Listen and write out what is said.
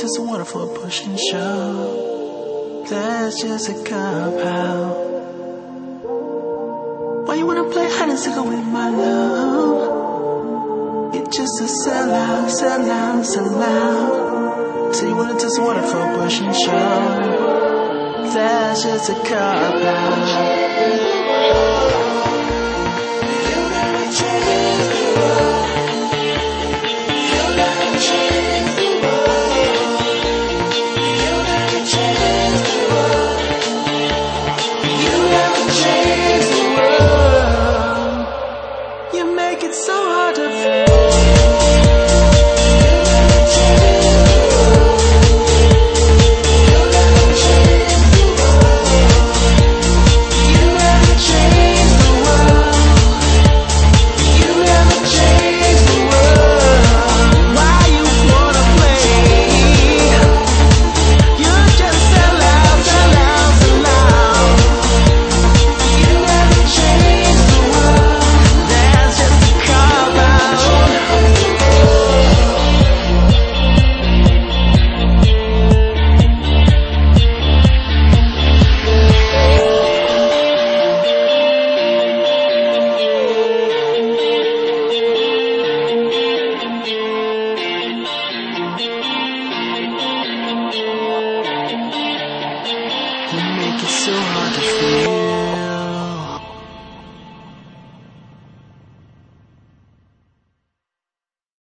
just a wonderful push and shove. That's just a cop-out. Why you wanna play hide and seek with my love? You're just a sellout, sellout, sellout. So you wanna just a wonderful push and shove. That's just a cop-out. It's so hard to feel. You make it so hard to feel.